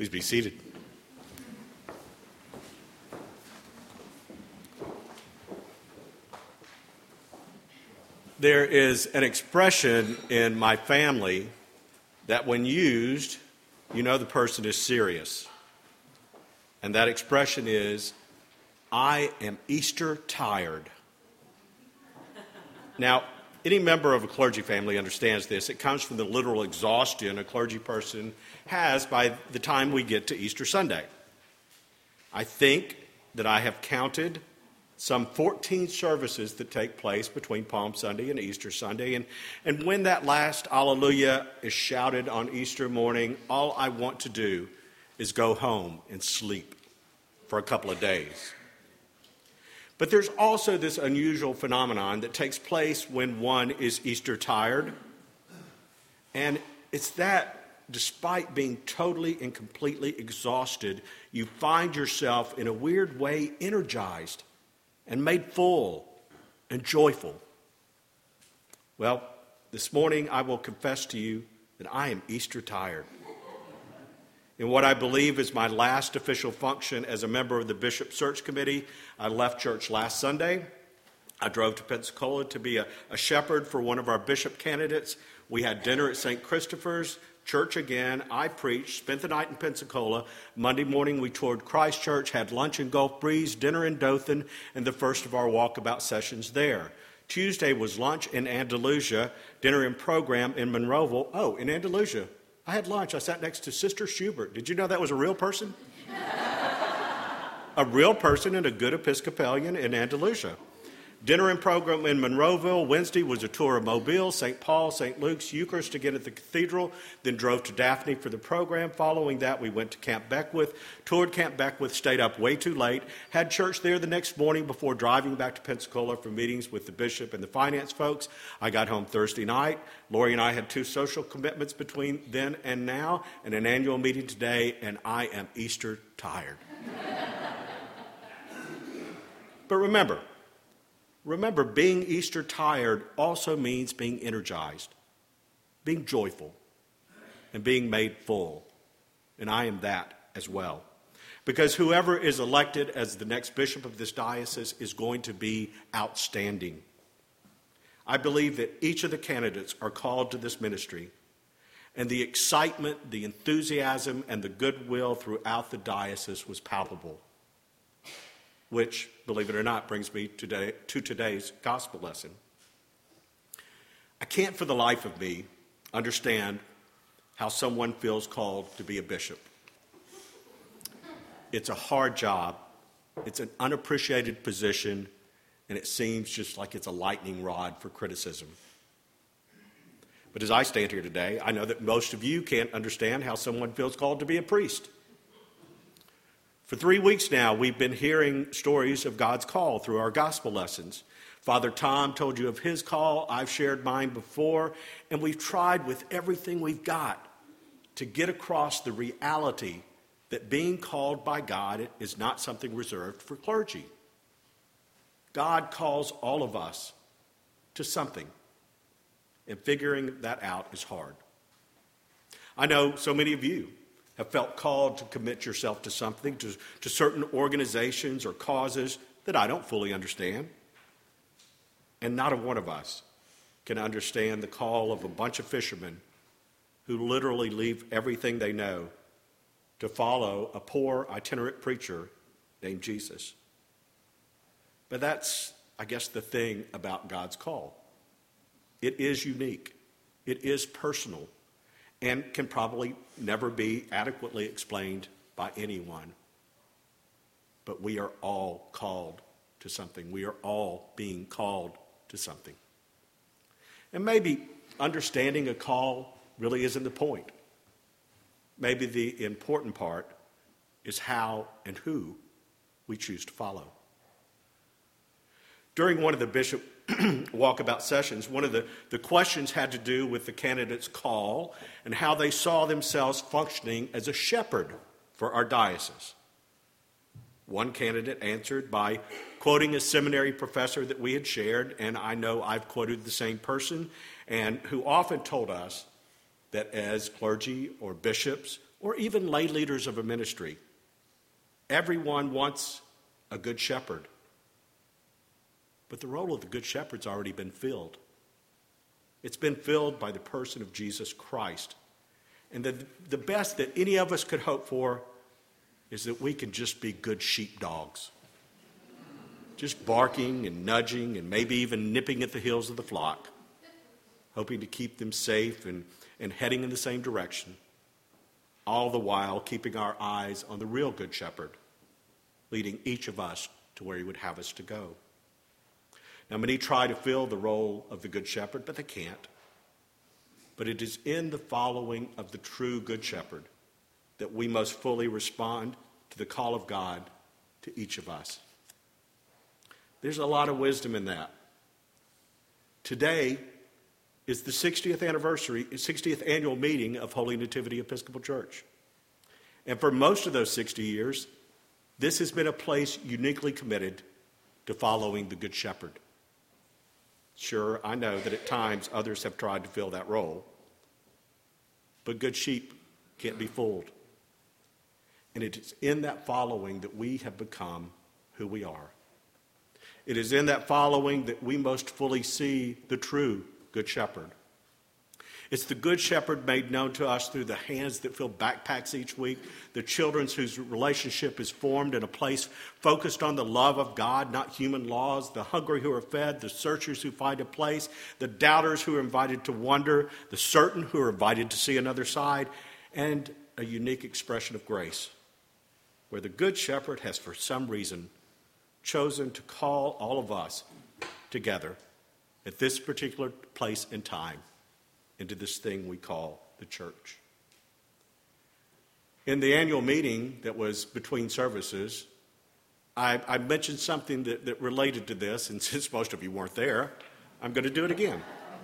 Please be seated. There is an expression in my family that when used, you know the person is serious. And that expression is, I am Easter tired. Now, any member of a clergy family understands this. It comes from the literal exhaustion a clergy person has by the time we get to Easter Sunday. I think that I have counted some 14 services that take place between Palm Sunday and Easter Sunday. And when that last Alleluia is shouted on Easter morning, all I want to do is go home and sleep for a couple of days. But there's also this unusual phenomenon that takes place when one is Easter tired. And it's that despite being totally and completely exhausted, you find yourself in a weird way energized and made full and joyful. Well, this morning I will confess to you that I am Easter tired. In what I believe is my last official function as a member of the Bishop Search Committee, I left church last Sunday. I drove to Pensacola to be a shepherd for one of our bishop candidates. We had dinner at St. Christopher's, church again. I preached, spent the night in Pensacola. Monday morning we toured Christ Church, had lunch in Gulf Breeze, dinner in Dothan, and the first of our walkabout sessions there. Tuesday was lunch in Andalusia, dinner and program in Monroeville. Oh, in Andalusia. I had lunch. I sat next to Sister Schubert. Did you know that was a real person? A real person and a good Episcopalian in Andalusia. Dinner and program in Monroeville. Wednesday was a tour of Mobile, St. Paul, St. Luke's, Eucharist again at the cathedral, then drove to Daphne for the program. Following that, we went to Camp Beckwith, toured Camp Beckwith, stayed up way too late, had church there the next morning before driving back to Pensacola for meetings with the bishop and the finance folks. I got home Thursday night. Lori and I had 2 social commitments between then and now, and an annual meeting today, and I am Easter tired. But remember, being Easter tired also means being energized, being joyful, and being made full. And I am that as well. Because whoever is elected as the next bishop of this diocese is going to be outstanding. I believe that each of the candidates are called to this ministry, and the excitement, the enthusiasm, and the goodwill throughout the diocese was palpable. Which, believe it or not, brings me to today's gospel lesson. I can't for the life of me understand how someone feels called to be a bishop. It's a hard job. It's an unappreciated position, and it seems just like it's a lightning rod for criticism. But as I stand here today, I know that most of you can't understand how someone feels called to be a priest. For 3 weeks now, we've been hearing stories of God's call through our gospel lessons. Father Tom told you of his call. I've shared mine before. And we've tried with everything we've got to get across the reality that being called by God is not something reserved for clergy. God calls all of us to something. And figuring that out is hard. I know so many of you have felt called to commit yourself to something, to certain organizations or causes that I don't fully understand. And not a one of us can understand the call of a bunch of fishermen who literally leave everything they know to follow a poor itinerant preacher named Jesus. But that's, I guess, the thing about God's call. It is unique. It is personal. And can probably never be adequately explained by anyone. But we are all called to something. We are all being called to something. And maybe understanding a call really isn't the point. Maybe the important part is how and who we choose to follow. During one of the bishop walkabout sessions, one of the questions had to do with the candidate's call and how they saw themselves functioning as a shepherd for our diocese. One candidate answered by quoting a seminary professor that we had shared, and I know I've quoted the same person, and who often told us that as clergy or bishops or even lay leaders of a ministry. Everyone wants a good shepherd. But the role of the good shepherd's already been filled. It's been filled by the person of Jesus Christ. And the best that any of us could hope for is that we can just be good sheepdogs. Just barking and nudging and maybe even nipping at the heels of the flock, hoping to keep them safe and heading in the same direction, all the while keeping our eyes on the real good shepherd, leading each of us to where he would have us to go. Now, many try to fill the role of the good shepherd, but they can't. But it is in the following of the true good shepherd that we most fully respond to the call of God to each of us. There's a lot of wisdom in that. Today is the 60th annual meeting of Holy Nativity Episcopal Church. And for most of those 60 years, this has been a place uniquely committed to following the Good Shepherd. Sure, I know that at times others have tried to fill that role, but good sheep can't be fooled. And it is in that following that we have become who we are. It is in that following that we most fully see the true Good Shepherd. It's the Good Shepherd made known to us through the hands that fill backpacks each week, the children whose relationship is formed in a place focused on the love of God, not human laws, the hungry who are fed, the searchers who find a place, the doubters who are invited to wonder, the certain who are invited to see another side, and a unique expression of grace, where the Good Shepherd has for some reason chosen to call all of us together at this particular place and time into this thing we call the church. In the annual meeting that was between services, I mentioned something that related to this, and since most of you weren't there, I'm going to do it again.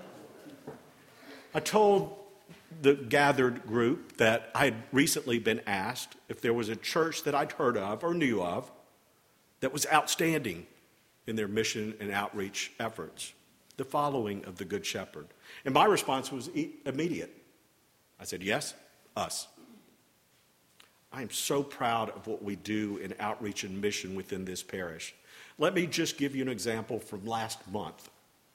I told the gathered group that I had recently been asked if there was a church that I'd heard of or knew of that was outstanding in their mission and outreach efforts, the following of the Good Shepherd. And my response was immediate. I said, yes, us. I am so proud of what we do in outreach and mission within this parish. Let me just give you an example from last month.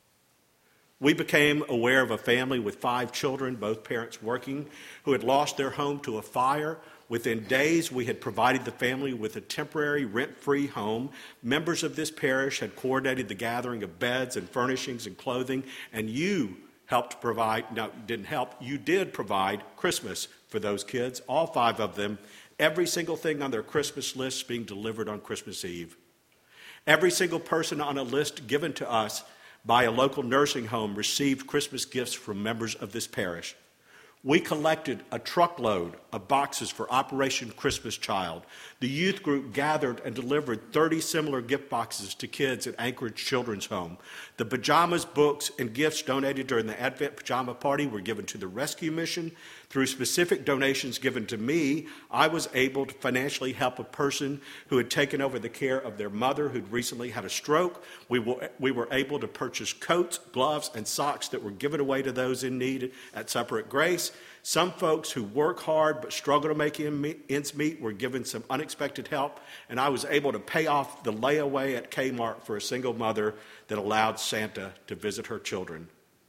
We became aware of a family with 5 children, both parents working, who had lost their home to a fire. Within days, we had provided the family with a temporary rent-free home. Members of this parish had coordinated the gathering of beds and furnishings and clothing, and you helped provide, no, didn't help, you did provide Christmas for those kids, all 5 of them, every single thing on their Christmas list being delivered on Christmas Eve. Every single person on a list given to us by a local nursing home received Christmas gifts from members of this parish. We collected a truckload of boxes for Operation Christmas Child. The youth group gathered and delivered 30 similar gift boxes to kids at Anchorage Children's Home. The pajamas, books, and gifts donated during the Advent Pajama Party were given to the Rescue Mission. Through specific donations given to me, I was able to financially help a person who had taken over the care of their mother who'd recently had a stroke. We were able to purchase coats, gloves, and socks that were given away to those in need at Supper at Grace. Some folks who work hard but struggle to make ends meet were given some unexpected help, and I was able to pay off the layaway at Kmart for a single mother that allowed Santa to visit her children.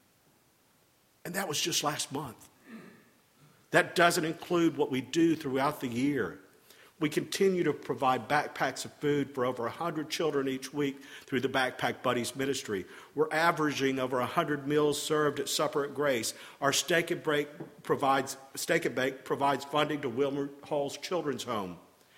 And that was just last month. That doesn't include what we do throughout the year. We continue to provide backpacks of food for over 100 children each week through the Backpack Buddies ministry. We're averaging over 100 meals served at Supper at Grace. Our Steak and Bake provides funding to Wilmer Hall's Children's Home.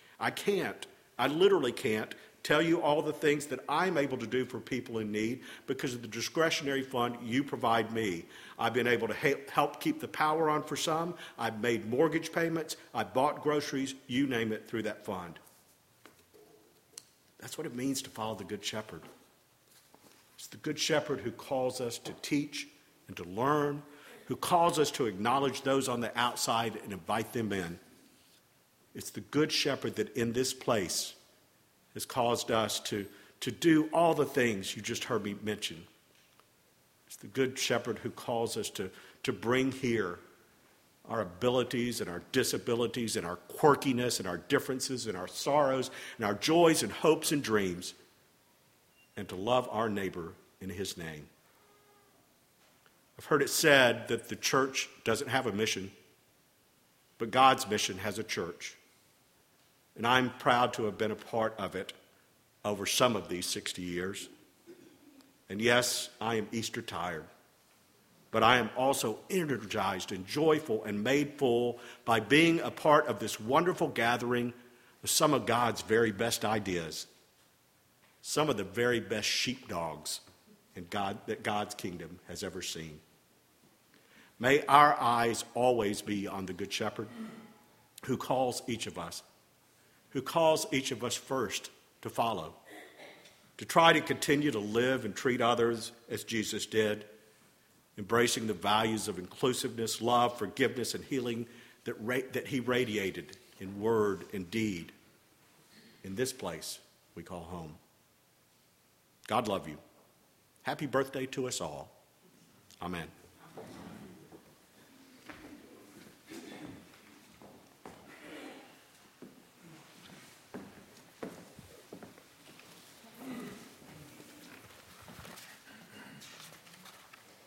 I literally can't tell you all the things that I'm able to do for people in need because of the discretionary fund you provide me. I've been able to help keep the power on for some. I've made mortgage payments. I bought groceries, you name it, through that fund. That's what it means to follow the Good Shepherd. It's the Good Shepherd who calls us to teach and to learn, who calls us to acknowledge those on the outside and invite them in. It's the Good Shepherd that in this place has caused us to do all the things you just heard me mention. It's the Good Shepherd who calls us to bring here our abilities and our disabilities and our quirkiness and our differences and our sorrows and our joys and hopes and dreams, and to love our neighbor in his name. I've heard it said that the church doesn't have a mission, but God's mission has a church. And I'm proud to have been a part of it over some of these 60 years. And yes, I am Easter tired, but I am also energized and joyful and made full by being a part of this wonderful gathering of some of God's very best ideas, some of the very best sheepdogs that God's kingdom has ever seen. May our eyes always be on the Good Shepherd who calls each of us first to follow, to try to continue to live and treat others as Jesus did, embracing the values of inclusiveness, love, forgiveness, and healing that he radiated in word and deed in this place we call home. God love you. Happy birthday to us all. Amen.